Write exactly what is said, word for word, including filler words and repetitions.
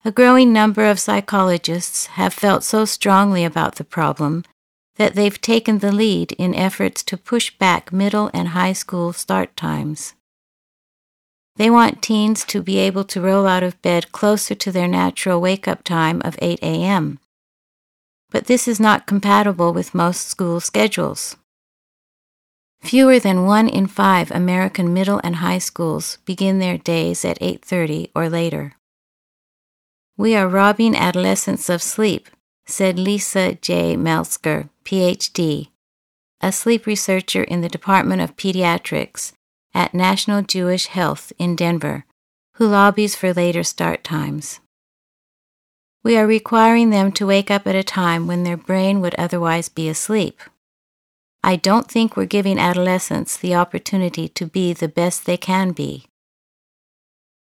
A growing number of psychologists have felt so strongly about the problem that they've taken the lead in efforts to push back middle and high school start times. They want teens to be able to roll out of bed closer to their natural wake-up time of eight a.m. But this is not compatible with most school schedules. Fewer than one in five American middle and high schools begin their days at eight thirty or later. We are robbing adolescents of sleep, said Lisa J. Melsker, P H D, a sleep researcher in the Department of Pediatrics at National Jewish Health in Denver, who lobbies for later start times. We are requiring them to wake up at a time when their brain would otherwise be asleep. I don't think we're giving adolescents the opportunity to be the best they can be.